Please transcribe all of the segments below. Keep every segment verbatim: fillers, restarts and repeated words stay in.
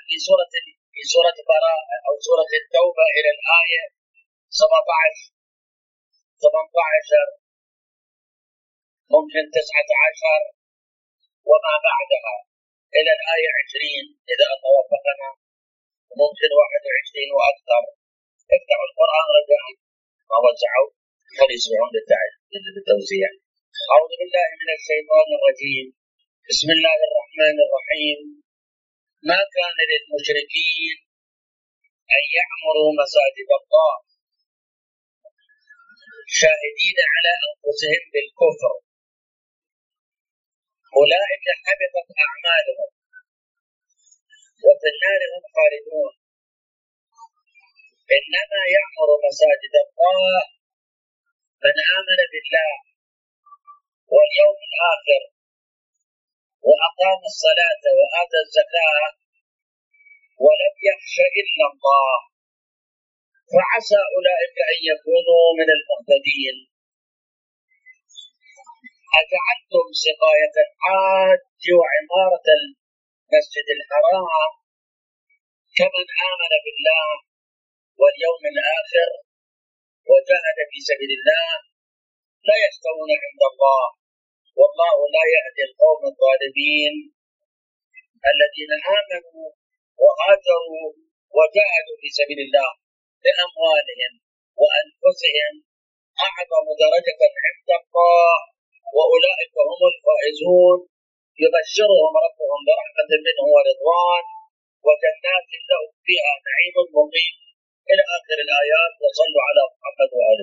في سورة في سورة براءة أو سورة التوبة إلى الآية سبعة عشر ثمانية عشر ممكن تسعة عشر وما بعدها إلى الآية عشرين إذا توفقنا، ممكن واحد وعشرين وأكثر. افتحوا القرآن رجاء ما وزعوا فليسمعون للتوزيع. أعوذ بالله من الشيطان الرجيم. بسم الله الرحمن الرحيم. ما كان للمشركين أن يعمروا مساجد الله شاهدين على أنفسهم بالكفر، أولئك حبطت أعمالهم وفي النار هم خالدون. إنما يعمر مساجد الله من آمن بالله واليوم الآخر وأقام الصلاة وآتى الزكاة ولم يخش إلا الله، فعسى أولئك أن يكونوا من المهتدين. أجعلتم سقاية الحاج وعمارة المسجد الحرام كمن آمن بالله واليوم الآخر وجاهد في سبيل الله لا يستوون عند الله، والله لا يهدي القوم الظالمين. الذين آمنوا وهاجروا وجاهدوا في سبيل الله بأموالهم وأنفسهم أعظم درجة عند الله وأولئك هم الفائزون. يبشرهم ربهم برحمة منه ورضوان وجنات لهم فيها نعيم مقيم إلى آخر الآيات. وصلوا على محمد وآله.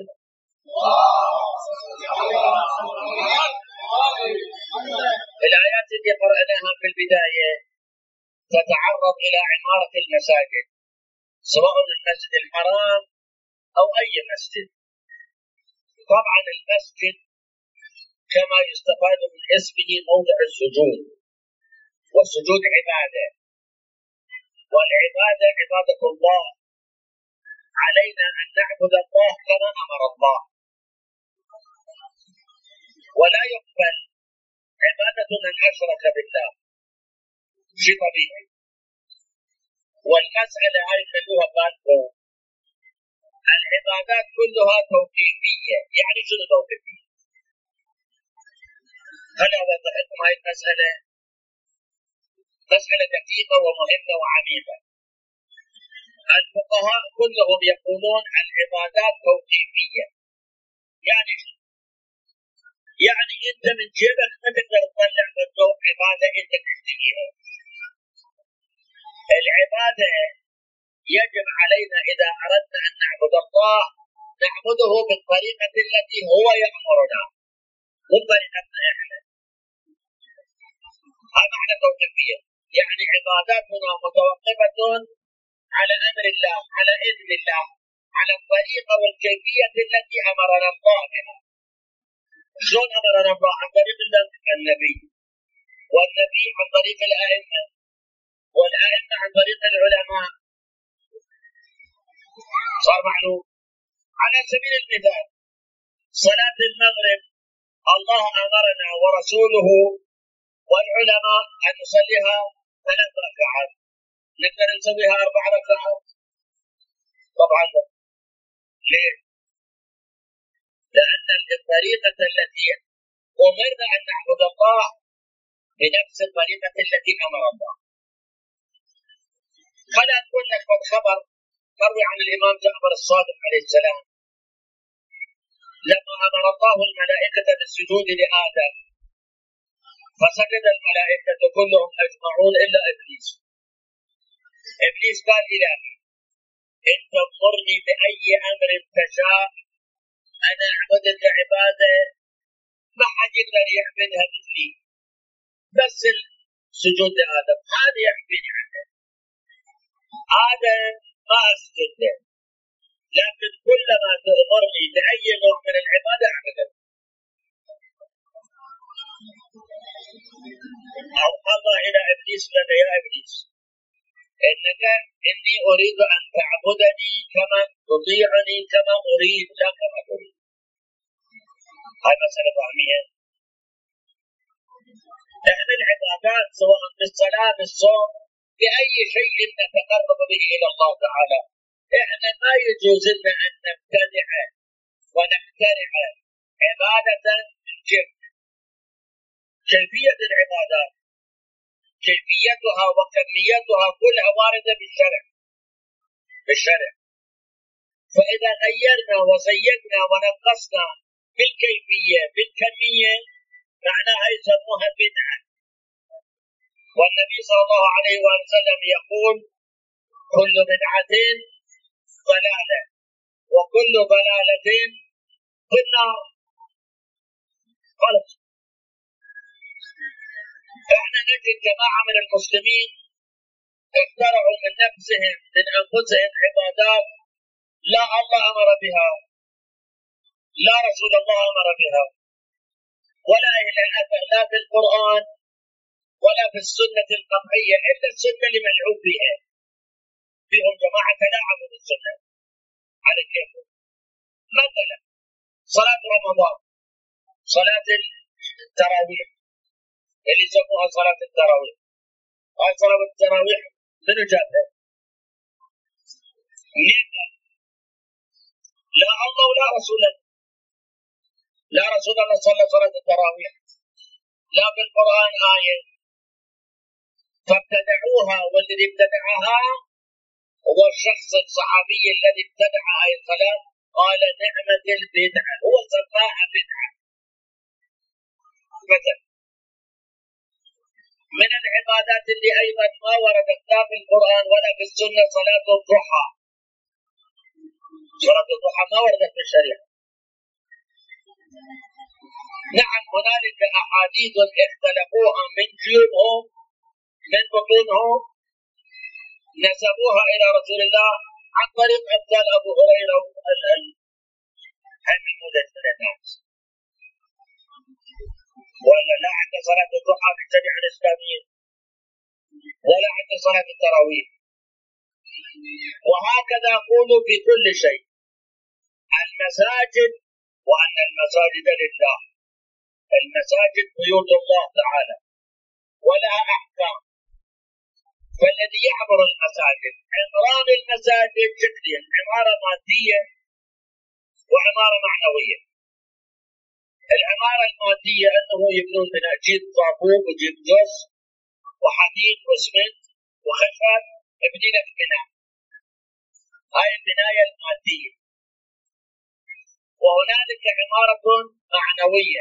الآيات التي قرأناها في البداية تتعرض إلى عمارة المساجد، سواء المسجد الحرام أو أي مسجد. طبعا المسجد كما يستفاد من اسمه موضع السجود، والسجود عبادة، والعبادة عبادة الله. علينا أن نعبد الله كما أمر الله، ولا يقبل عبادة من أشرك بالله، شيء طبيعي. والمسألة هاي خلوها بالكم، العبادات كلها توقيفية. يعني شنو توقيفية؟ هل أوضح لكم هاي المسألة؟ مسألة دقيقة ومهمة وعميقة. الفقهاء كلهم يقولون العبادات توقيفية. يعني شنو؟ يعني أنت من جيبك ما تقدر تطلع منه عبادة أنت تشتريها. العبادة يجب علينا إذا أردنا أن نعبد الله نعبده بالطريقة التي هو يأمرنا، مو بطريقتنا إحنا. هذا معنى توقيفية، يعني عباداتنا متوقفة على أمر الله، على إذن الله، على الطريقة والكيفية التي أمرنا الله بها. شلون أمرنا الله؟ عن طريق النبي، والنبي عن طريق الأئمة، والأئمة عن طريق العلماء. صار معلوم. على سبيل المثال صلاة المغرب الله أمرنا ورسوله والعلماء أن نصليها ثلاث ركعات، نقدر نسويها أربع ركعات؟ طبعا لا. ليه؟ لأن الطريقة التي أمرنا أن نعبد الله بنفس الطريقة التي أمر الله. خلنا نقول لك خبر مروي عن الإمام جعفر الصادق عليه السلام لما أمر الله الملائكة بالسجود لآدم فسجد الملائكة كلهم أجمعون إلا إبليس. إبليس قال إلهي أنت أمرني بأي أمر تشاء، أنا أعبدك عبادة ما حد يقدر يعبدها مثلي، بس السجود لآدم هذا يعبدني عنه. آدم ما أسجد له، لكن كلما تأمرني بأي نوع من العبادة أعبدك. أو الله إلى إبليس قال يا إبليس إنك إني أريد أن تعبدني كما تطيعني كما أريد لا كما أريد. هاي مسألة فهمية. لأن العبادات سواء بالصلاة بالصوم بأي شيء نتقرب به إلى الله تعالى. إحنا ما يجوز لنا أن نبتدع ونخترع عبادة من جهة. كيفية العبادات كيفيتها وكميتها كلها واردة بالشرع بالشرع فإذا غيرنا وزيدنا ونقصنا بالكيفية بالكمية معناها يسموها بدعة. والنبي صلى الله عليه وسلم يقول كل بدعة ضلالة وكل ضلالة في النار. خلص. احنا نجد جماعة من المسلمين اخترعوا من نفسهم من أنفسهم عبادات لا الله أمر بها، لا رسول الله أمر بها، ولا أهل الأثر لا في القرآن ولا في السنة القطعية إلا السنة اللي ملعوب بها. فيهم جماعة تلاعبوا بالسنة على كيف. مثلا صلاة رمضان، صلاة التراويح اللي يسموها صلاة التراويح. هاي صلاة التراويح منو جابها؟ لا الله ولا رسوله. لا رسول الله صلى صلاة التراويح، لا في القرآن آية. فابتدعوها، والذي ابتدعها هو الشخص الصحابي الذي ابتدع هذه الصلاة قال نعمة البدعة، هو سماها بدعة. مثلا من العبادات اللي أيضا ما وردت لا في القرآن ولا في السنة صلاة الضحى. صلاة الضحى ما وردت في الشريعة. نعم هنالك أحاديث اختلفوها من جيوبهم من بطونهم نسبوها إلى رسول الله عن طريق أمثال أبو هريرة المدثر الناس. ولا لا عند صلاة الضحى في الشريعة الإسلامية ولا عند صلاة التراويح. وهكذا قولوا في كل شيء. المساجد وأن المساجد لله، المساجد بيوت الله تعالى ولها أحكام. فالذي يعمر المساجد عمران المساجد شكلين، عمارة مادية وعمارة معنوية. العمارة المادية أنه يبنون بناء جيب طابوق وجيب جص وحديد واسمنت وخشب ابني لك بناء. هاي البناية المادية. وهنالك عمارة معنوية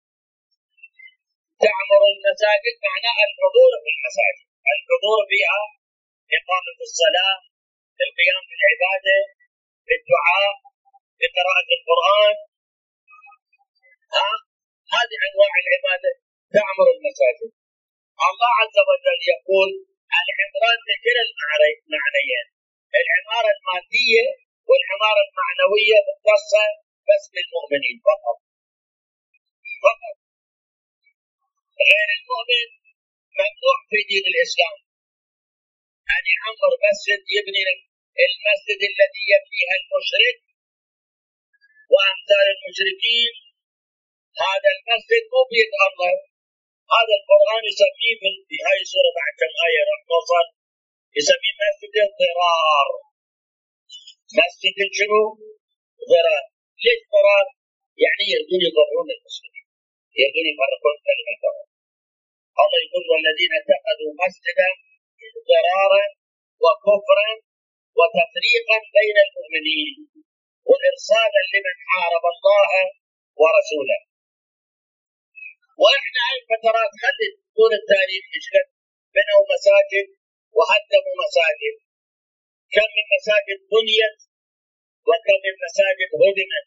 تعمر المساجد معناها الحضور في المساجد، الحضور فيها إقامة الصلاة، القيام بالعبادة، بالدعاء، بقراءة القرآن. ها هذه أنواع العبادة تعمر المساجد. الله عز وجل يقول العمران لكلا المعنيين، العمارة المادية والعمارة المعنوية مختصة بس بالمؤمنين فقط. فقط. غير المؤمن ممنوع في دين الإسلام أن يعمر مسجد يبني المسجد الذي يبنيها المشرك وأمثال المشركين. هذا المسجد مو بيد الله. هذا القرآن يسميه في هاي السورة بعد كم آية راح توصل يسميه مسجد الضرار. مسجد شنو؟ ضرار. ليش ضرار؟ يعني يريدون يضرون المسلمين، يريدون يفرقون كلمة الله. الله يقول والذين اتخذوا مسجدا ضرارا وكفرا وتفريقا بين المؤمنين وإرصادا لمن حارب الله ورسوله. واحنا هاي الفترات خلي طول التاريخ اشتد بنوا مساجد وهدموا مساجد. كم من مساجد بنيت وكم من مساجد هدمت.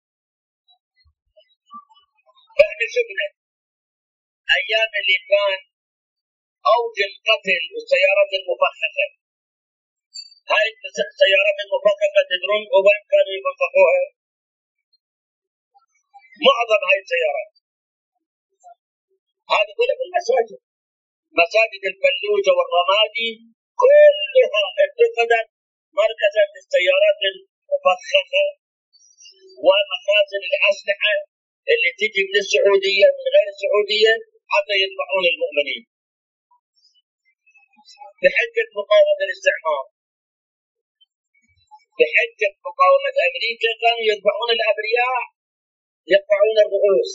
احنا شفنا ايام اللي كان اوج القتل والسيارات المفخخه. هاي السيارات المفخخه تدرون وين كانوا يفخخوها؟ معظم هاي السيارات هذه كلها في المساجد. مساجد الفلوجة والرمادي كلها اتخذت مركزا للسيارات المفخخة ومخازن الأسلحة اللي تجي من السعودية من غير السعودية حتى يذبحون المؤمنين. بحجة مقاومة الاستعمار، بحجة مقاومة أمريكا كانوا يذبحون الأبرياء يقطعون الرؤوس.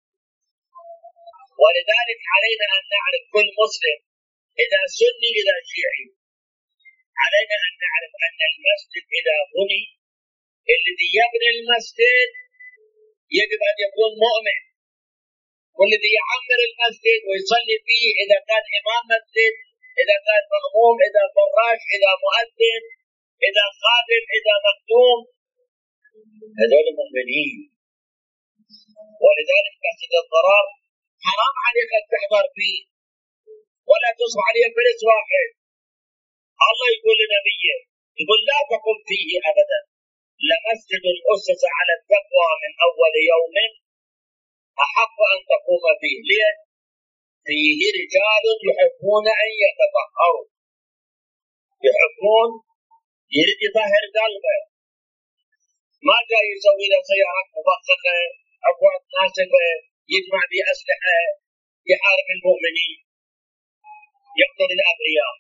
ولذلك علينا أن نعرف كل مسلم إذا سني إذا شيعي، علينا أن نعرف أن المسجد إذا بني الذي يبني المسجد يجب أن يكون مؤمن، والذي يعمر المسجد ويصلي فيه إذا كان إمام مسجد، إذا كان مأموم، إذا فراش، إذا مؤذن، إذا خادم، إذا مخدوم، هذول مؤمنين. ولذلك مسجد الضرار حرام عليك أن تحضر فيه ولا تصبح عليه فلس واحد. الله يقول لنبيه، يقول لا تقم فيه أبدا، لمسجد أسس على التقوى من أول يوم أحق أن تقوم فيه. ليه؟ فيه رجال يحبون أن يتطهروا، يحبون يريد يطهر قلبه، ما جاي يسوي له سيارات مفخخة، أبواب ناسبة، يجمع بأسلحة، يحارب المؤمنين، يقتل الأبرياء.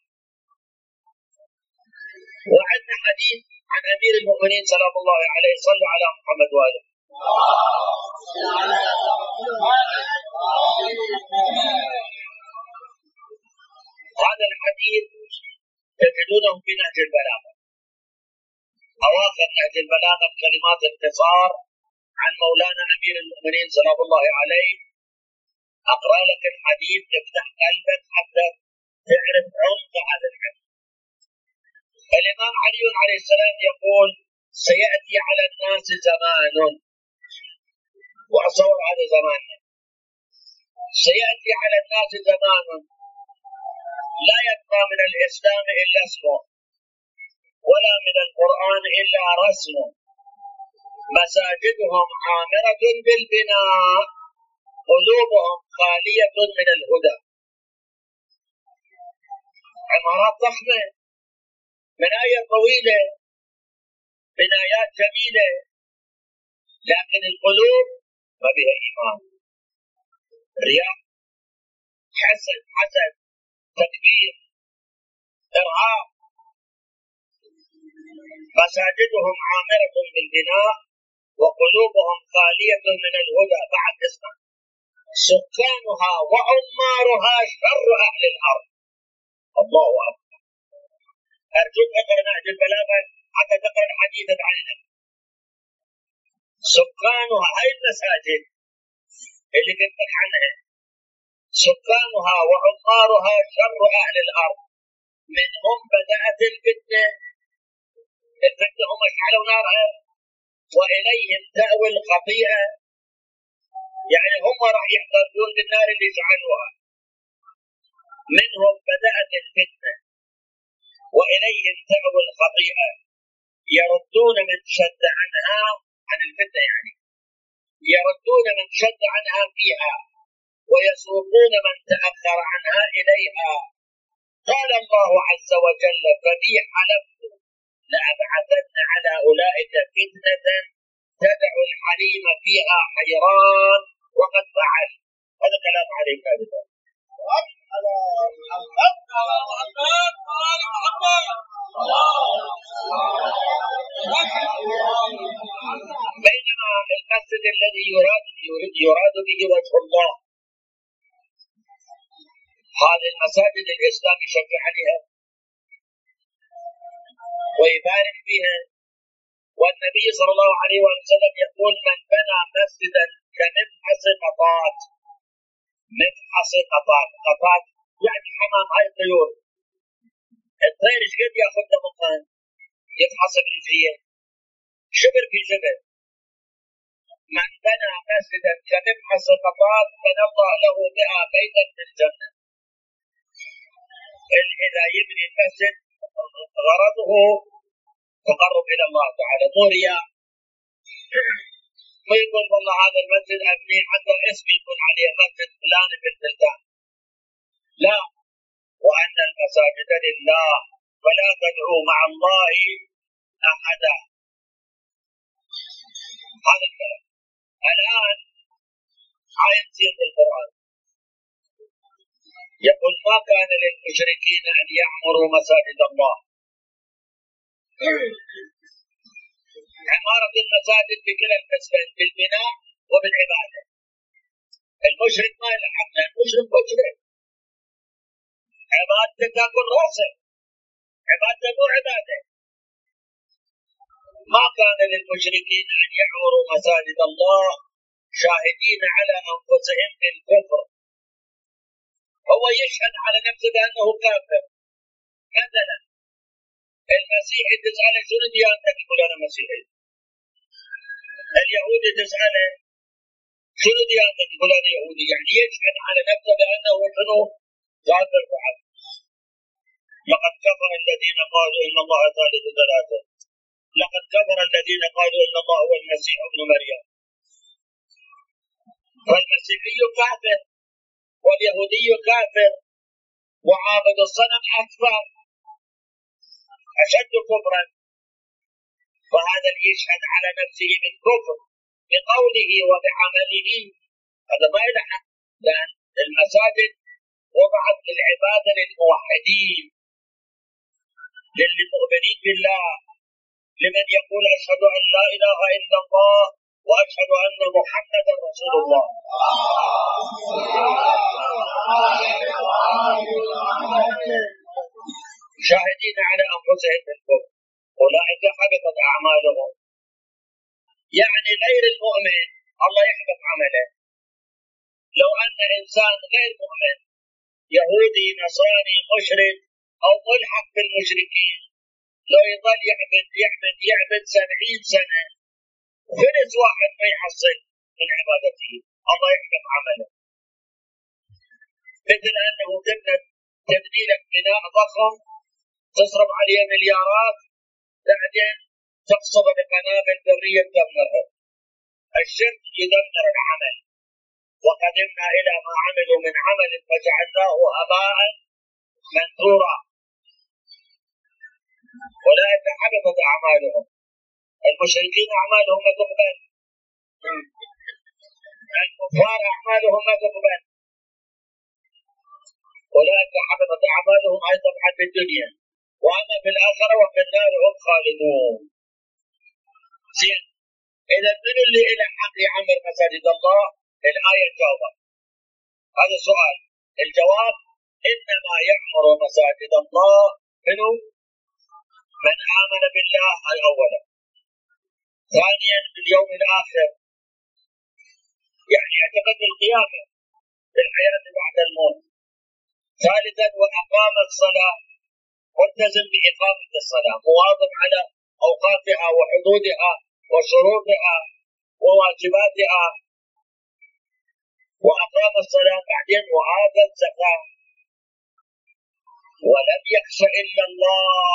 وعندنا حديث عن أمير المؤمنين سلام الله عليه، صلوا على محمد وآله. هذا الحديث تجدونه في نهج البلاغة، أواخر نهج البلاغة كلمات اختصار عن مولانا أمير المؤمنين سلام الله عليه. أقرأ لك الحديث تفتح قلبك حتى تعرف عمق هذا الحديث. الإمام علي عليه السلام يقول: سيأتي على الناس زمان، وأصور هذا زمان، سيأتي على الناس زمان لا يبقى من الإسلام إلا اسمه، ولا من القرآن إلا رسمه، مساجدهم عامرة بالبناء، قلوبهم خالية من الهدى. عمارات ضخمة، بناية طويلة، بنايات جميلة، لكن القلوب ما بها إيمان، رياء، حسد، حسد، تكبير، إرهاب. مساجدهم عامرة بالبناء وقلوبهم خالية من الهدى. بعد اسمع: سكانها وعمارها شر أهل الأرض. الله أكبر. أرجوك اقرأ نهج البلاغة حتى تقرأ الحديث عنها. سكانها، هاي المساجد اللي تفتح عنها، سكانها وعمارها شر أهل الأرض. منهم بدأت الفتنة، الفتنة هم اشعلوا نارها، وإليهم تأوي الخطيئة، يعني هم راح يحترقون بالنار اللي شعلوها. منهم بدأت الفتنة وإليهم تأوي الخطيئة، يردون من شد عنها، عن الفتنة يعني، يردون من شد عنها فيها، ويسوقون من تأخر عنها إليها. قال الله عز وجل: فبي حلفت لأبعثن على أولئك فتنة تدع الحليم فيها حيران، وقد فعل. هذا كلام عليك أبدا. بينما المسجد الذي يراد يراد به وجه الله، هذه المساجد الإسلام يشجع عليها ويبارك فيها. والنبي صلى الله عليه وسلم يقول: من بنى مسجدا كمفحص قطات. مفحص قطات، قطات يعني حمام، هاي الطيور. الطير ايش قد ياخذ له مكان؟ يفحص بالجيه، شبر في شبر. من بنى مسجدا كمفحص قطات بنى الله له بها بيتا في الجنة. إذا يبني المسجد غرضه تقرب إلى الله تعالى، مو رياء. ما يقول والله هذا المسجد أبني حتى اسمي يكون عليه مسجد فلان في البلدان. لا، وأن المساجد لله ولا تدعوا مع الله أحدا. هذا الكلام. الآن آية في القرآن: يقول ما كان للمشركين أن يعمروا مساجد الله. عمارة المساجد بكلا القسمين، بالبناء وبالعبادة. المشرك ما يلحق، المشرك مشرك، عبادته تاكل راسه، عبادته مو عبادة. ما كان للمشركين أن يعمروا مساجد الله شاهدين على أنفسهم بالكفر. هو يشهد على نفسه بأنه كافر. مثلا المسيحي تسأله شنو ديانتك؟ يقول أنا مسيحي. اليهودي تسأله شنو ديانتك؟ يقول أنا يهودي. يعني يشهد على نفسه بأنه شنو؟ كافر فعل. لقد كفر الذين قالوا إن الله ثالث ثلاثة. لقد كفر الذين قالوا إن الله هو المسيح ابن مريم. فالمسيحي كافر واليهودي كافر وعابد الصنم أكثر أشد كفرا. فهذا يشهد على نفسه بالكفر بقوله وبعمله، هذا ما يلحق، لأن المساجد وضعت للعبادة للموحدين للمؤمنين بالله، لمن يقول أشهد أن لا إله إلا الله وأشهد أن محمدا رسول الله. شاهدين على أنفسهم بالكفر، أولئك حبطت أعمالهم. يعني غير المؤمن الله يحبط عمله. لو أن إنسان غير مؤمن يهودي نصراني مشرك أو ملحق بالمشركين لو يظل يعبد يعبد يعبد سبعين سنة فلس واحد ما يحصل من عبادته، الله يحبط عمله. مثل أنه تبنى تبني لك بناء ضخم تصرف عليه مليارات، بعدين تقصد بقنابل ذرية تدمرها. الشرك يدمر العمل. وقدمنا إلى ما عملوا من عمل فجعلناه هباء منثورا. أولئك حبطت أعمالهم. المشركين أعمالهم ما تقبل، الكفار أعمالهم ما تقبل. أولئك حبطت أعمالهم أيضا في الدنيا وأما في الآخرة وفي النار هم خالدون. زين، إذا من اللي إلى حق يعمر مساجد الله؟ الآية جاوبت هذا السؤال. الجواب إنما يعمر مساجد الله منه من آمن بالله أولا، ثانيا باليوم الآخر، يعني يعتقد بالقيامة بالحياة بعد الموت، ثالثا وأقام الصلاة، ملتزم بإقامة الصلاة، مواظب على أوقاتها وحدودها وشروطها وواجباتها، وأقام الصلاة، بعدين وآتى الزكاة، ولم يخش إلا الله.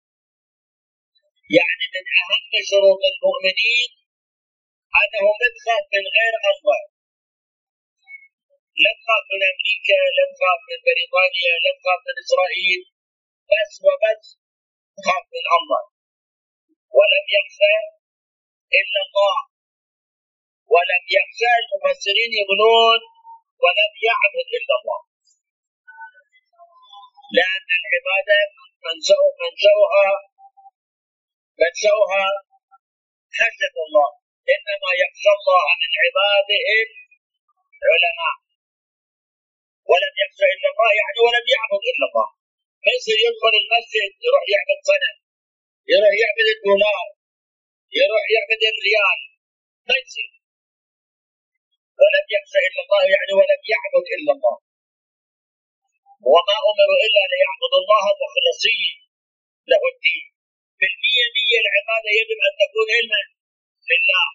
يعني من أهم شروط المؤمنين أنه لا تخاف من غير الله، لا تخاف من أمريكا، لا تخاف من بريطانيا، لا تخاف من إسرائيل، بس وبس تخاف من الله. ولم يخش إلا الله. ولم يخش المفسرين يقولون ولم يعبد إلا الله، لأن العبادة منشأها منشأها خشية الله. إنما يخشى الله من عباده العلماء. ولم يخشى إلا الله يعني ولم يعبد إلا الله. ما يصير يدخل المسجد يروح يعبد صنم، يروح يعبد الدولار، يروح يعبد الريال، ما يصير. ولم يخشى إلا الله يعني ولم يعبد إلا الله. وما أمروا إلا ليعبدوا الله مخلصين له الدين. بالمية مية العبادة يجب أن تكون علما بالله.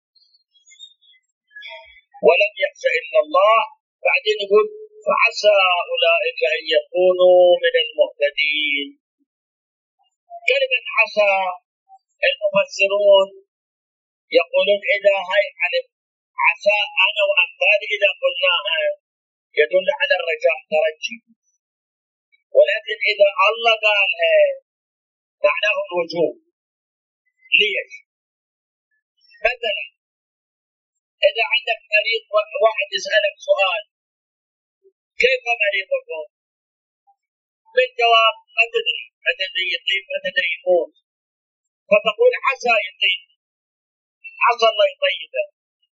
ولم يخشى إلا الله. بعدين يقول فعسى أولئك أن يكونوا من المهتدين. كلمة عسى المفسرون يقولون إذا هاي علم عسى أنا وأمثالي إذا قلناها يدل على الرجاء ترجي، ولكن إذا الله قالها معناه الوجوب. ليش؟ مثلا إذا عندك مريض واحد يسألك سؤال كيف مريضكم؟ بالجواب ما تدري، ما تدري يطيب ما تدري يموت، فتقول عسى يطيب، عسى الله يطيبه.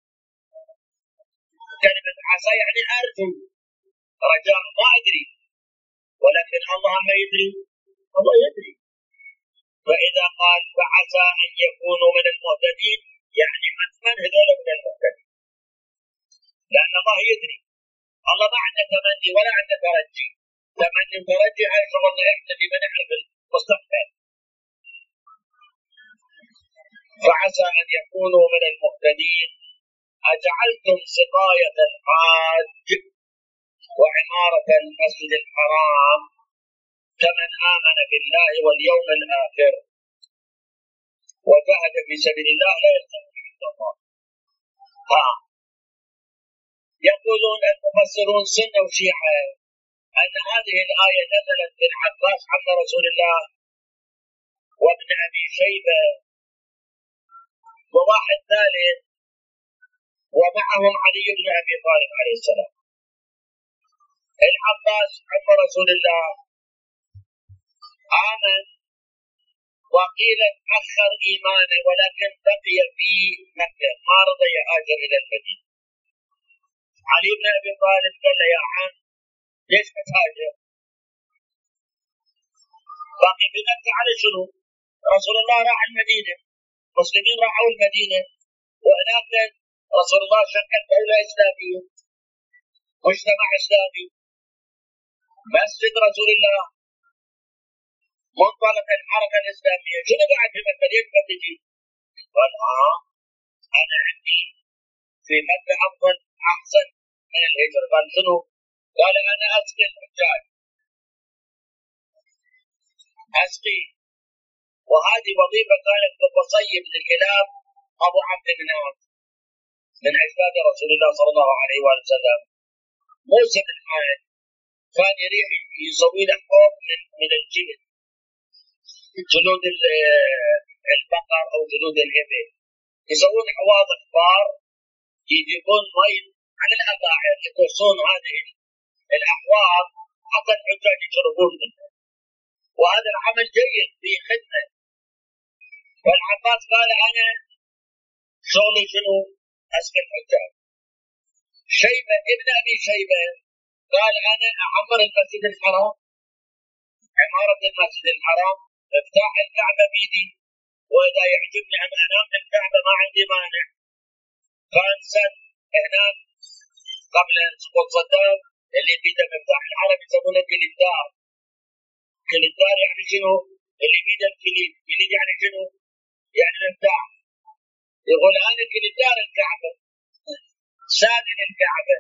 كلمة عسى يعني أرجو، رجاء، ما أدري، ولكن الله ما يدري، الله يدري. فإذا قال فعسى أن يكونوا من المهتدين يعني حتما هذول من المهتدين، لأن الله يدري. الله ما عنده تمني ولا عنده ترجي، تمني وترجي هاي شغلنا احنا اللي ما نعرف المستقبل. فعسى أن يكونوا من المهتدين. أجعلتم سقاية الحاج وعمارة المسجد الحرام كمن آمن بالله واليوم الآخر وجاهد في سبيل الله لا يستوي عند الله. ها يقولون المفسرون سنة وشيعة أن هذه الآية نزلت بالعباس عم رسول الله وابن أبي شيبة وواحد ثالث ومعهم علي بن أبي طالب عليه السلام. العباس عم رسول الله آمن وقيل أخر إيمانه ولكن بقي في مكة ما رضي يهاجر إلى المدينة. علي بن أبي طالب قال له يا عم ليش بتهاجر؟ باقي في مكة على شنو؟ رسول الله راح المدينة، المسلمين راحوا المدينة، وهناك رسول الله شكل دولة إسلامية، مجتمع إسلامي، مسجد رسول الله، منطلق الحركة الإسلامية، شنو بعد في مكة ليش بتجي؟ قال ها أنا عندي في مكة أفضل أحسن من الهجرة. قال شنو؟ قال أنا أسقي الحجاج، أسقي، وهذه وظيفة كانت لقصي بن الكلاب أبو عبد مناف من أجداد رسول الله صلى الله عليه وآله وسلم. موسى بن حاج كان يريح يسوي له حوض من من الجلد، جلود البقر أو جلود الإبل، يسوون حواض كبار يجيبون مي على الأباعر يقصون هذه الأحواض حتى الحجاج يشربون منها، وهذا العمل جيد في خدمة. والعباس قال أنا شغلي شنو؟ أسقي الحجاج. شيبة ابن أبي شيبة قال أنا أعمر المسجد الحرام، عمارة المسجد الحرام، افتح الكعبة بيدي، وإذا يعجبني أن أنام في الكعبة ما عندي مانع. كان سن هناك قبل سقوط صدام اللي بيده مفتاح العرب يسمونه كليدار. كليدار يعني شنو؟ اللي بيده الكليد، كليد يعني شنو؟ يعني مفتاح. يقول أنا كليدار الكعبة، سادن الكعبة.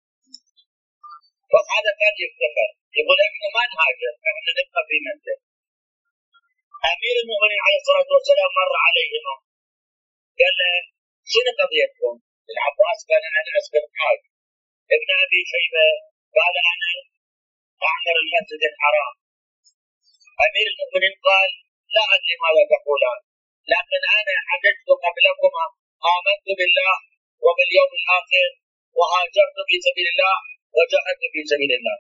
فهذا كان يفتخر، يقول احنا ما نهاجر، احنا نبقى في مكة. أمير المؤمنين عليه الصلاة والسلام مر عليهما قال له شنو قضيتكم؟ العباس قال أنا أسقي الحاج. ابن أبي شيبة قال أنا أعمر المسجد الحرام. أمير المؤمنين قال لا أدري ماذا تقولان، لكن أنا حججت قبلكما، آمنت بالله وباليوم الآخر وهاجرت في سبيل الله وجاهدت في سبيل الله.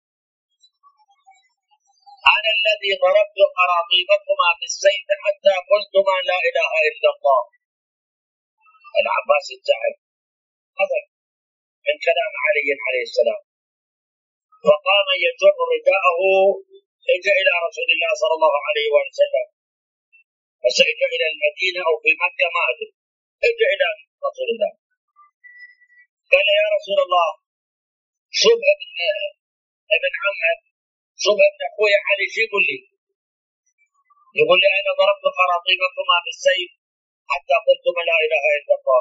أنا الذي ضربت قراطيبكما بالسيف حتى قلتما لا إله إلا الله. العباس الزعل هذا من كلام علي عليه السلام، فقام يجر رداءه، اجى إلى رسول الله صلى الله عليه وسلم، فسئل إلى المدينة أو في مكة ما أدري، اجى إلى رسول الله قال يا رسول الله شوف ابن ابن عمك، شوف ابن أخوي علي شو يقول لي؟ يقول لي أنا ضربت قراطيبكما بالسيف حتى قلتما لا إله إلا الله.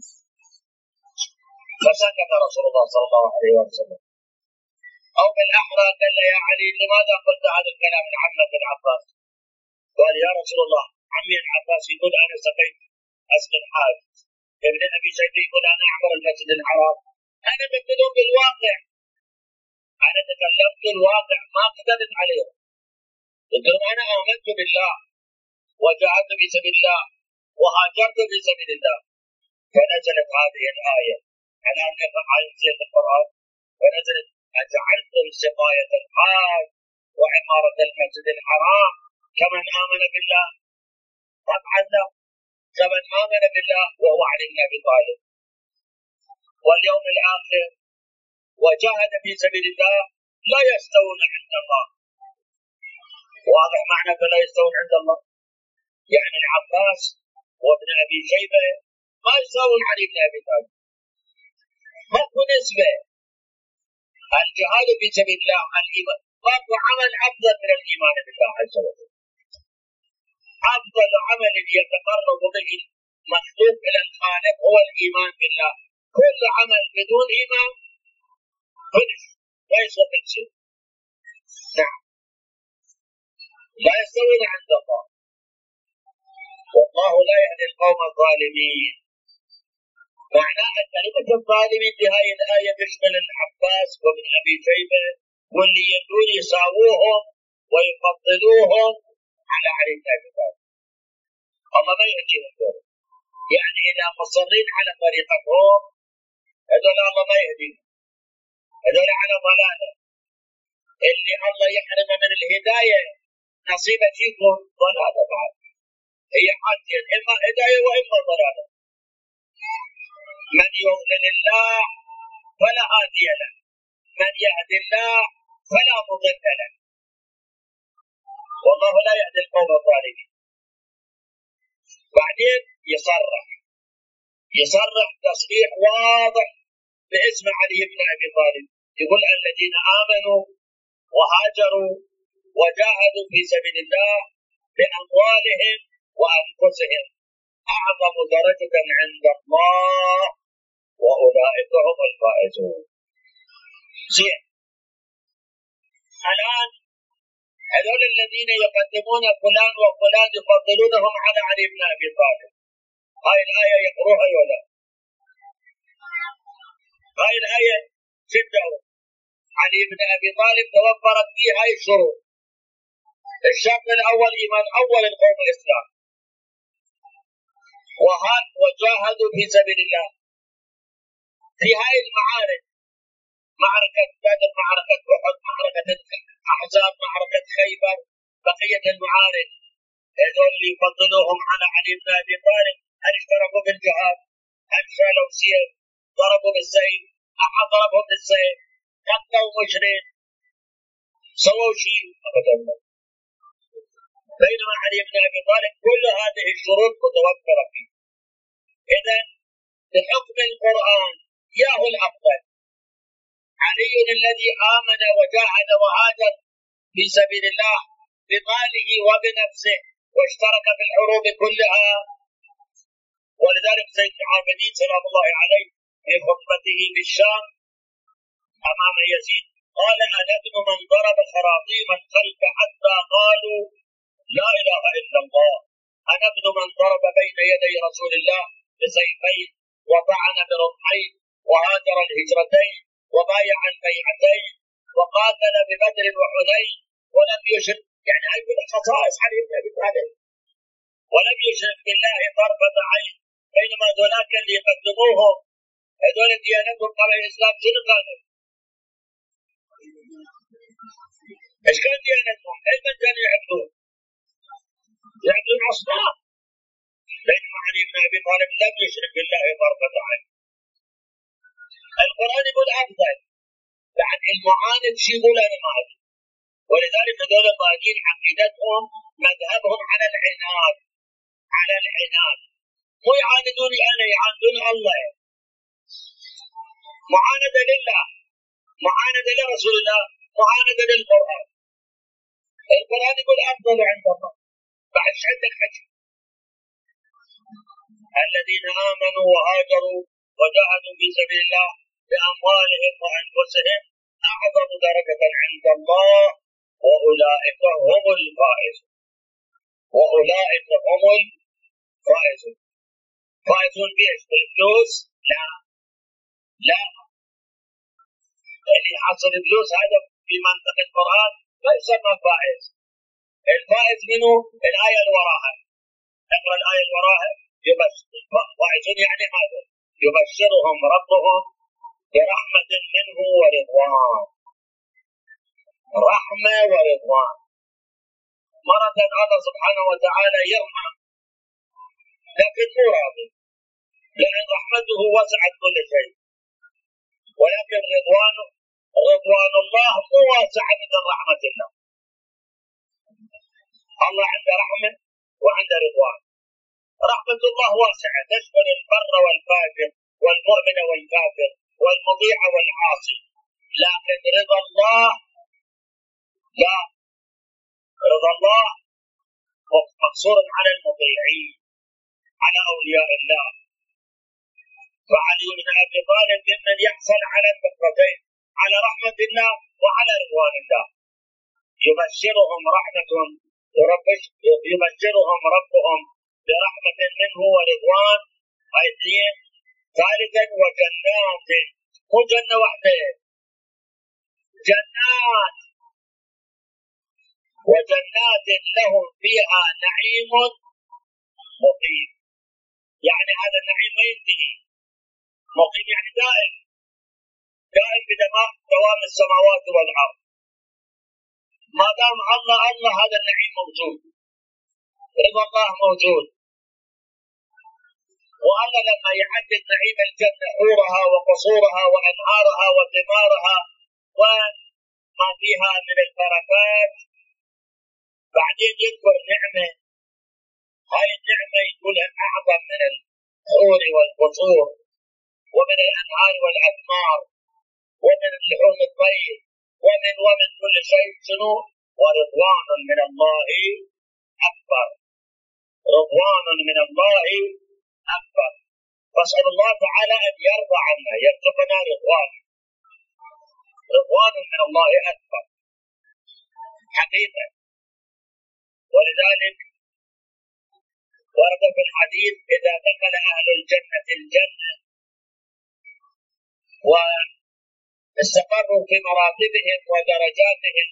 فسكت رسول الله صلى الله عليه وسلم. أو بالأحرى قال له يا علي لماذا قلت هذا الكلام لعمك العباس؟ قال يا رسول الله عمي العباس يقول أنا سقيت أسقي الحاج، ابن أبي شيبة يقول أنا أعمر المسجد الحرام. أنا بكلم بالواقع، أنا تكلمت الواقع ما كذبت عليه. قلت لهم أنا آمنت بالله وجاهدت في سبيل الله وهاجرت في سبيل الله. فنزلت هذه الآية على أن يقع على نزلت القرآن، ونزلت أجعلتم سقاية الحاج وعمارة المسجد الحرام كمن آمن بالله؟ طبعا لا. كمن آمن بالله وهو علي بن أبي طالب واليوم الآخر وجاهد في سبيل الله لا يستوون عند الله. واضح معنى فلا يستوون عند الله؟ يعني العباس وابن أبي شيبة ما يساوون علي بن أبي طالب، ماكو نسبة. الجهاد في سبيل الله الإيمان، ماكو عمل أفضل من الإيمان بالله عز وجل. أفضل عمل يتقرب به المخلوق إلى الخالق هو الإيمان بالله. كل عمل بدون إيمان فلس لا يسوى شيء. نعم، لا يستوون عند الله والله لا يهدي القوم الظالمين. معناه كلمة الظالمين في هذه الآية تشمل العباس وابن أبي شيبة واللي يدون يساووهم ويفضلوهم على علي بن أبي طالب. الله ما يهديهم دول، يعني إذا مصرين على طريقتهم هذول الله ما يهديهم، هذول على ضلالة. اللي الله يحرم من الهداية نصيبه فيكم ضلالة بعد، هي حالتين، إما هداية وإما ضلالة. من يضلل الله فلا هادي له، من يهدي الله فلا مضل له، والله لا يهدي القوم الظالمين. بعدين يصرح يصرح تصريح واضح باسم علي بن أبي طالب، يقول الذين آمنوا وهاجروا وجاهدوا في سبيل الله بأموالهم وأنفسهم أعظم درجة عند الله وأولئك هم الفائزون. زين، الآن هذول الذين يقدمون فلان وفلان يفضلونهم على علي بن أبي طالب، هاي الآية يقروها ولا؟ هاي الآية جدا علي بن أبي طالب توفرت فيه هاي الشروط. الشرط الأول إيمان أول القوم الإسلام، وهان وجاهدوا في سبيل الله في هاي المعارك، معركة بدر، معركة أحد، معركة الأحزاب، معركة خيبر، بقية المعارك. هذول اللي يفضلوهم على علي بن أبي طالب هل اشتركوا في الجهاد؟ هل شالوا سيف؟ ضربوا بالسيف؟ أحد ضربهم بالسيف؟ قتلوا مشرك؟ سووا شيء؟ أبدا. بينما علي بن أبي طالب كل هذه الشروط متوفرة فيه. إذا بحكم القرآن ياهو الأفضل علي الذي آمن وجاهد وهاجر في سبيل الله بماله وبنفسه واشترك في الحروب كلها. ولذلك سيد العابدين سلام الله عليه في خطبته بالشام أمام يزيد قال أنا ابن من ضرب خراطيم الخلق حتى قالوا لا إله إلا الله، أنا ابن من ضرب بين يدي رسول الله بسيفين وطعن برمحين وهاجر الهجرتين وبايع البيعتين وقاتل ببدر وحنين ولم يشرك، يعني هاي كل خصائص علي بن أبي طالب، ولم يشرك بالله طرفة عين. بينما ذولاك اللي يقدموهم هذول ديانتهم قبل الإسلام شنو كانت؟ ايش كان ديانتهم؟ ايش من كانوا يعبدون؟ يعبدون أصنام. بينما علي بن أبي طالب لم يشرك بالله طرفة عين. القرآن يقول أفضل، بعد المعاند شي يقول أنا ما أدري. ولذلك هذول الباقين عقيدتهم مذهبهم على العناد، على العناد، مو يعاندوني أنا، يعاندون الله. معاندة لله، معاندة لرسول الله، معاندة للقرآن. القرآن يقول أفضل عند الله، بعد ايش عندك حكي؟ الذين آمنوا وهاجروا وجاهدوا في سبيل الله بأموالهم وأنفسهم أعظم درجة عند الله وأولئك هم الفائزون، وأولئك هم الفائزون. فائزون بإيش؟ بالفلوس؟ لا لا، اللي حصل الفلوس هذا في منطق القرآن ما يسمى فائز. الفائز منه الآية اللي وراها، اقرأ الآية اللي وراها. يبشر فائزون يعني هذا يبشرهم ربهم برحمة منه ورضوان. رحمة ورضوان. مرة الله سبحانه وتعالى يرحم لكن مو راضي، لأن رحمته وسعت كل شيء، ولكن رضوانه رضوان الله مو واسع مثل رحمة الله. الله عنده رحمة وعنده رضوان. رحمة الله واسعة تشمل البر والفاجر والمؤمن والكافر والمطيع والعاصي، لكن رضا الله لا، رضا الله مقصور على المطيعين، على أولياء الله. فعلي بن أبي طالب ممن يحصل على الفقرتين، على رحمة الله وعلى رضوان الله. يبشرهم رحمة يبشرهم ربهم برحمة منه ورضوان. اثنين. ثالثا وجنات، مو جنة واحدة، جنات، وجنات لهم فيها نعيم مقيم. يعني هذا النعيم ما ينتهي، مقيم يعني دائم، دائم بدوام السماوات والأرض. ما دام الله الله هذا النعيم موجود، رضا الله موجود. والله لما يحدد نعيم الجنة حورها وقصورها وأنهارها وثمارها وما فيها من البركات، بعدين يذكر نعمة، هاي النعمة يقولها أعظم من الحور والقصور ومن الأنهار والأثمار ومن اللحوم الطيب ومن ومن كل شيء. شنو؟ ورضوان من الله أكبر، رضوان من الله أكبر. فاسأل الله تعالى أن يرضى عنا، يرزقنا رضوان، رضوان من الله أكبر حقيقة. ولذلك ورد في الحديث إذا دخل أهل الجنة الجنة واستقروا في مراتبهم ودرجاتهم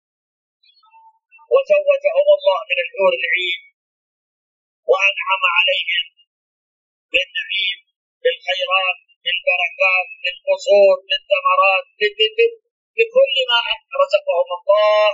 وزوجهم الله من الحور العين وأنعم عليهم بالنعيم، بالخيرات، بالبركات، بالقصور، بالثمرات، بكل ما رزقهم الله،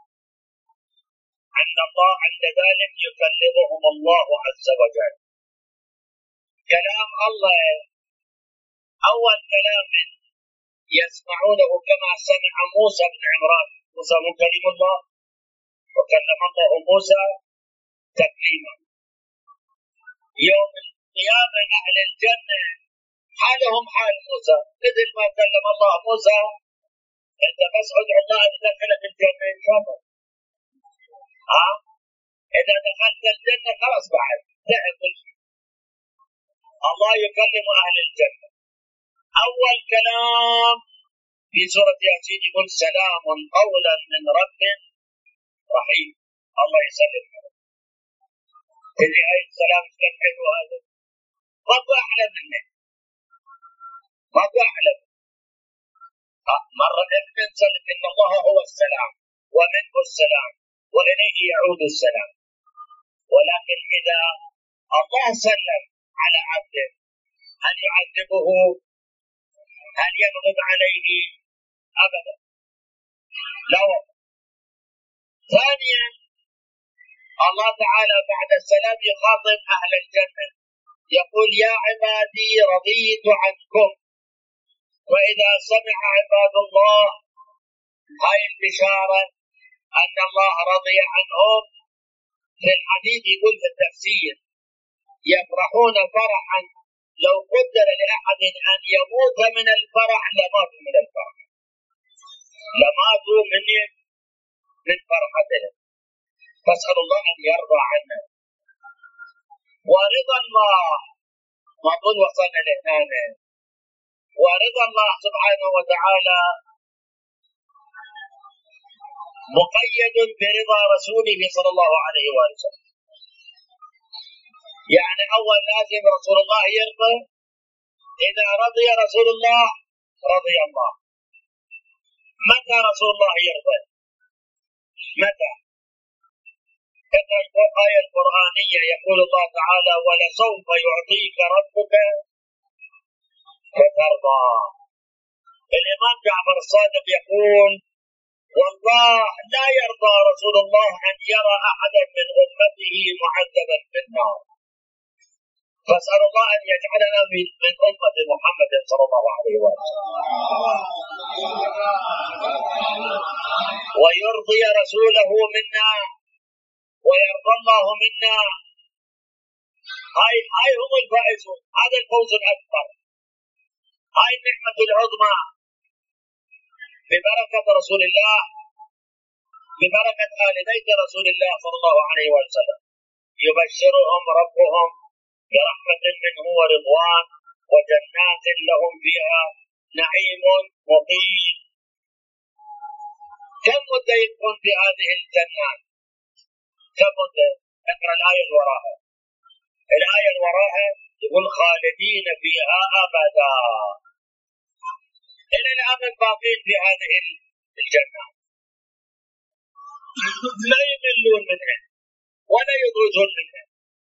عند الله عند ذلك يكلمهم الله عز وجل. كلام الله أول كلام يسمعونه كما سمع موسى بن عمران. موسى من كلم الله وكلم الله موسى تكليما. يوم القيامة أهل الجنة حالهم حال موسى، مثل ما كلم الله موسى. أنت بس ادعو الله أن يدخلك الجنة إن شاء الله. ها؟ إذا دخلت الجنة خلاص بعد انتهى كل شيء. الله يكلم أهل الجنة. أول كلام في سورة ياسين يقول سلام قولا من رب رحيم. الله يسلم. اللي هاي السلام كان حلو هذا، ماكو أحلى منه، ماكو أحلى. مرة احنا نسلم إن الله هو السلام ومنه السلام وإليه يعود السلام. ولكن إذا الله سلم على عبده هل يعذبه؟ هل يبغض عليه؟ أبدا، لا والله. ثانيا الله تعالى بعد السلام يخاطب أهل الجنة يقول يا عبادي رضيت عنكم. وإذا سمع عباد الله هاي البشارة أن الله رضي عنهم، في الحديث يقول في التفسير يفرحون فرحا لو قدر لأحد أن يموت من الفرح لماتوا من الفرح، لماتوا من من فرحتهم. فاسأل الله أن يرضى عنا. ورضا الله ما قل وصلنا لهنا. ورضا الله سبحانه وتعالى مقيد برضا رسوله صلى الله عليه وسلم. يعني أول لازم رسول الله يرضى، إذا رضي رسول الله رضي الله. متى رسول الله يرضى؟ متى؟ اقرأ الآية القرآنية يقول الله تعالى ولسوف يعطيك ربك فترضى. الإمام جعفر الصادق يقول والله لا يرضى رسول الله أن يرى أحدا من أمته معذبا في النار. فاسأل الله أن يجعلنا من من أمة محمد صلى الله عليه وسلم ويرضي رسوله منا ويرضى الله منا. هاي هاي هم الفائزون، هذا الفوز الأكبر، هاي النعمة العظمى ببركة رسول الله، ببركة آل بيت رسول الله صلى الله عليه وسلم. يبشرهم ربهم برحمة منه ورضوان وجنات لهم فيها نعيم مقيم. كم مدة يكون في هذه الجنات؟ كم مدة؟ اقرأ الآية اللي وراها. الآية اللي وراها يقول خالدين فيها أبدا، إلى الأبد باقين في هذه الجنات، لا يملون منها ولا يخرجون منها.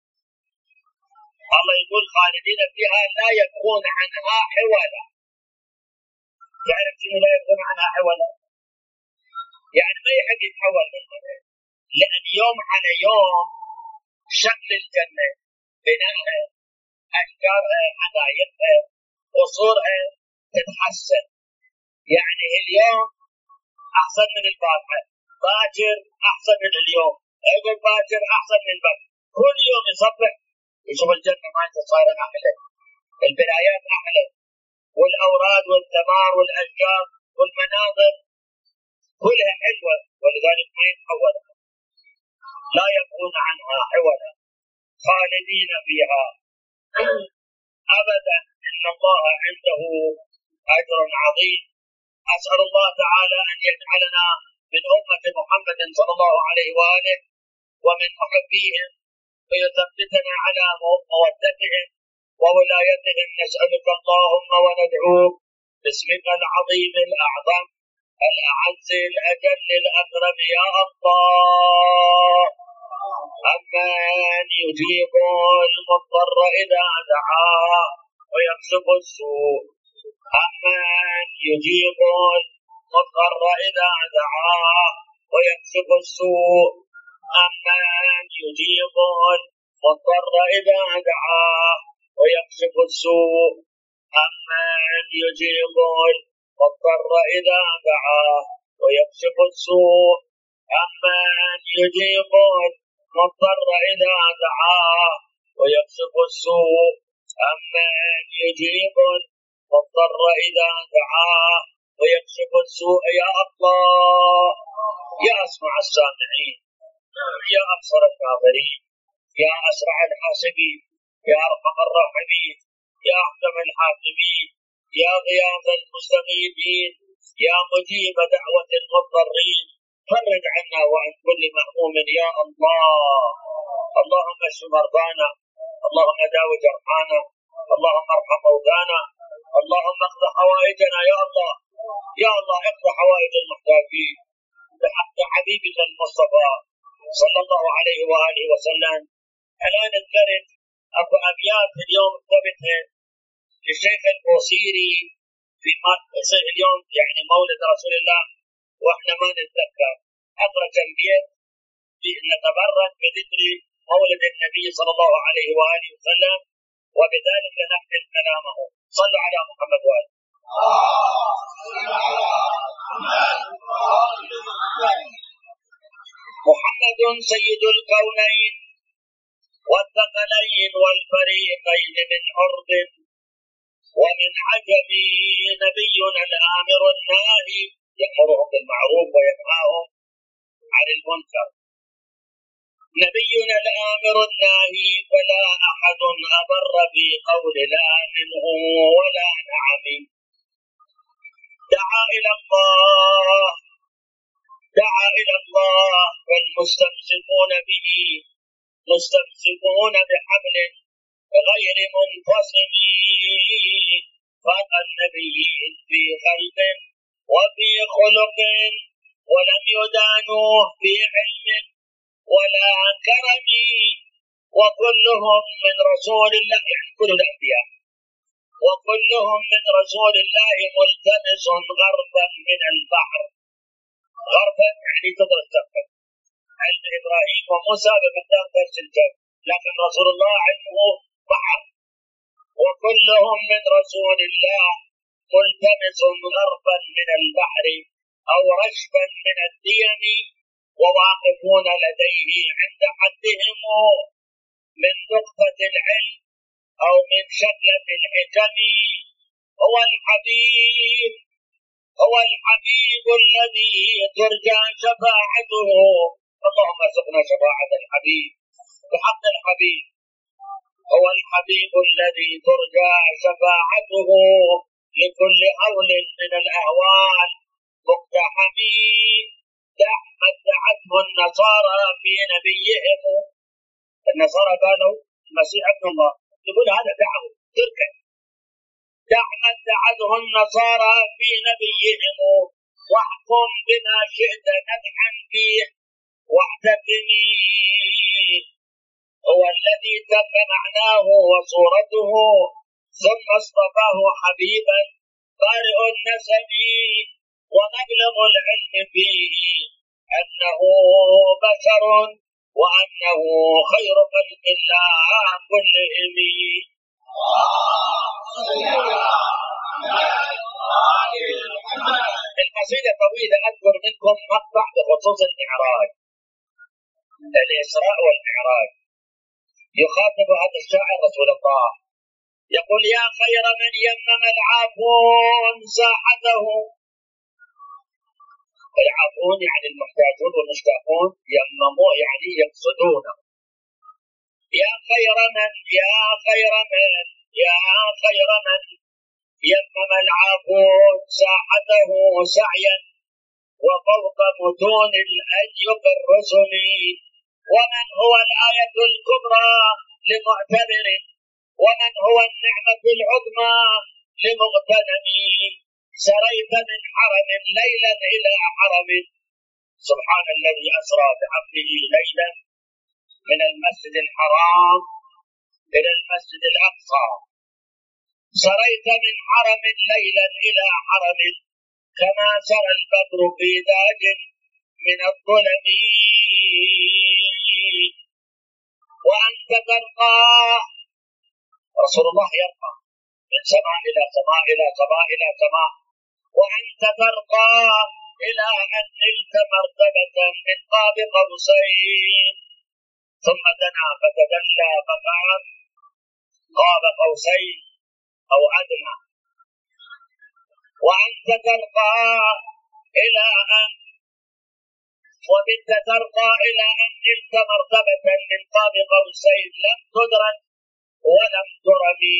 الله يقول خالدين فيها لا يكون عنها حولا. تعرف شنو لا يكون عنها حولا؟ يعني ما يحد يتحول منها، لأن يوم على يوم شكل الجنة، بنائها، أشجارها، حدائقها، قصورها تتحسن. يعني اليوم أحسن من البارحة، باكر أحسن من اليوم، عقب باكر أحسن من باكر، كل يوم يصبح يشوف الجنة ما صار أحلى، البنايات أحلى، والأوراد والثمار والأشجار والمناظر كلها حلوة، ولذلك ما يتحول، لا يكون عنها حولا، خالدين فيها أبدا، إن الله عنده أجر عظيم. أسأل الله تعالى أن يجعلنا من أمة محمد صلى الله عليه وآله ومن محبيهم، ويثبتنا على مودتهم وولايتهم. نسألك اللهم وندعوك باسمك العظيم الأعظم الأعز الأجل الأكرم يا الله، أمن يجيب المضطر إذا دعاه ويكشف السوء، أمن يجيب المضطر إذا دعاه ويكشف السوء، أمن يجيب المضطر إذا دعاه ويكشف السوء، أمن يجيب المضطر إذا دعاه ويكشف السوء، أمن يجيب المضطر إذا دعاه ويكشف السوء، أمن يجيب المضطر إذا دعاه ويكشف السوء. يا الله، يا أسمع السامعين، يا أبصر الناظرين، يا أسرع الحاسبين، يا أرحم الراحمين، يا أحكم الحاكمين، يا غياث المستغيثين، يا مجيب دعوة المضطرين، فرج عنا وعن كل مهموم يا الله. اللهم اشف مرضانا، اللهم داو جرحانا، اللهم ارحم موتانا، اللهم اقض حوائجنا يا الله. يا الله اقض حوائج المحتاجين بحق حبيبك المصطفى صلى الله عليه وآله وسلم. الآن الدرس أكو أبيات اليوم كتبتها للشيخ البوصيري في اليوم يعني مولد رسول الله واحنا ما نتذكر. أقرأ كم بيت نتبرك بذكر مولد النبي صلى الله عليه وآله وسلم، وبذلك نختم كلامه. صلوا على محمد وآله. محمد سيد الكونين والثقلين والفريقين من عرض ومن عجب، نبينا الآمر الناهي يأمرهم بالمعروف وينهاهم عن المنكر، نبينا الآمر الناهي فلا أحد أبر في قول لا منه ولا نعم. دعا إلى الله دعا إلى الله والمستمسكون به مستمسكون بحبل غير منفصم، فاق النبيين في خلق وفي خلق ولم يدانوه في علم ولا كرم، وكلهم من رسول الله، يعني كل الأنبياء، وكلهم من رسول الله ملتمس غربا من البحر، غرفا يعني تدرس سقفا. علم إبراهيم وموسى بمقدار درس الجبل، لكن رسول الله علمه بحر. وكلهم من رسول الله ملتمس غرفا من البحر أو رشفا من الديم، وواقفون لديه عند حدهم من نقطة العلم أو من شكلة الحكم. هو الحبيب هو الحبيب الذي ترجى شفاعته. اللهم ارزقنا شفاعة الحبيب بحق الحبيب. هو الحبيب الذي ترجى شفاعته لكل هول من الأهوال مقتحم. دعما دعته النصارى في نبيهم. النصارى قالوا المسيح ابن الله، يقول هذا دعه تركه. دعما دعته النصارى في نبيهم، واحكم بما شئت ندحا فيه واحتكمي. هو الذي تم معناه وصورته ثم اصطفاه حبيبا بارئ النسب، ومبلغ العلم فيه أنه بشر وأنه خير خلق الله كلهم. القصيدة طويلة، أذكر منكم مقطع بخصوص المعراج، الإسراء والمعراج. يخاطب هذا الشاعر رسول الله، يقول يا خير من يمم العافون ساحته. العافون يعني المحتاجون والمشتاقون، يمموا يعني يقصدونه. يا خير من يا خير من يا خير من يمم العافون ساحته سعيا وفوق متون الأيق الرسل. ومن هو الآية الكبرى لمعتبر، ومن هو النعمة العظمى لمغتنم. سريت من حرم ليلا إلى حرم. سبحان الذي أسرى بعبده ليلا من المسجد الحرام إلى المسجد الأقصى. سريت من حرم ليلا إلى حرم كما سرى البدر في داج من الظلم. وأنت ترقى، رسول الله يرقى من سماء إلى سماء إلى سماء إلى سماء. وأنت ترقى إلى أن نلت مرتبة من قاب قوسين، ثم دنا فتدلى فقام قاب قوسين أو أدنى. وأنت ترقى إلى أن وبت ترقى إلى أن نلت مرتبة من قاب قوسين لم تدرك ولم ترمي.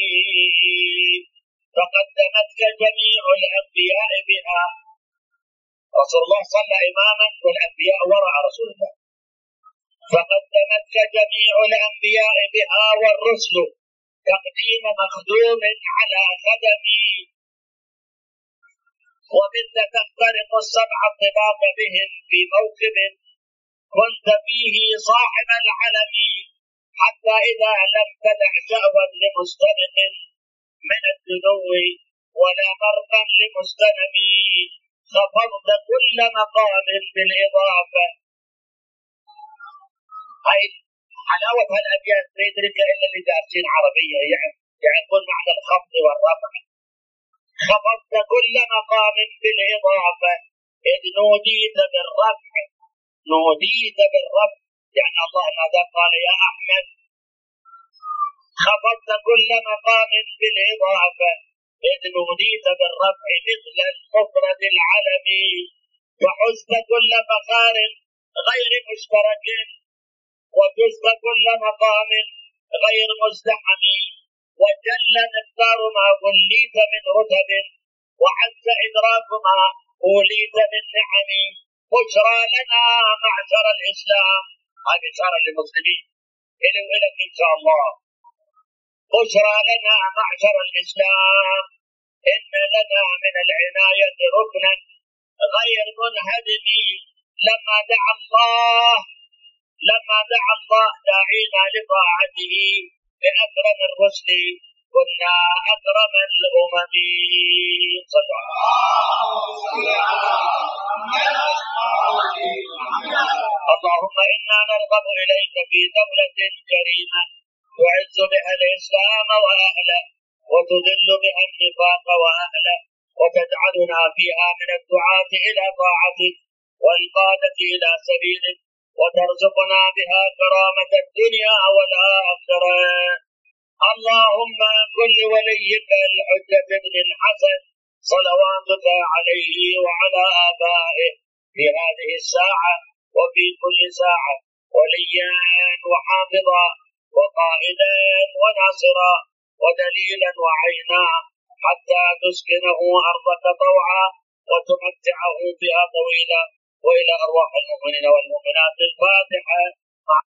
فقدمتك جميع الأنبياء بها. رسول الله صلى إماما والأنبياء وراء رسول الله. فقدمتك جميع الأنبياء بها والرسل تقديم مخدوم على خدمي. وبت تخترق السبع الطباق بهم في موكب كنت فيه صاحب العلم. حتى إذا لم تدع شأوا لمستنق من الدنو ولا مرقا لمستنم خفضت كل مقام بالإضافة. هاي حلاوة هالأبيات ما يدرك إلا اللي دارسين عربية، يعني يعرفون معنى الخفض والرفع. خفضت كل مقام بالإضافة إذ نوديت بالرفع. نوديت بالرفع يعني الله ماذا قال يا أحمد. خفضت كل مقام بالإضافة إذ نوديت بالرفع مثل المفرد العلمي. وحزت كل فخار غير مشترك وجزت كل مقام غير مزدحم. وجل مقدار ما وليت من رتب وعز إدراك ما أوليت من نعم. بشرى لنا معشر الإسلام، هذه إشارة للمسلمين إلى ولك إن شاء الله. بشرى لنا معشر الإسلام إن لنا من العناية ركنا غير منهدم. لما دعا الله لما دعا الله داعينا لطاعته بأكرم الرسل كنا أكرم الأمم. صلى اللهم إنا نرغب إليك في دولة كريمة تعز بها الإسلام وأهله وتذل بها النفاق وأهله وتجعلنا فيها من الدعاة إلى طاعتك والقادة إلى سبيلك وترزقنا بها كرامة الدنيا والآخرة. اللهم كن لوليك الحجة بن الحسن صلواتك عليه وعلى آبائه في هذه الساعة وفي كل ساعة وليا وحافظا وقائدا وناصرا ودليلا وعينا حتى تسكنه أرضك طوعا وتمتعه بها طويلا. وإلى أرواح المؤمنين والمؤمنات الفاتحة.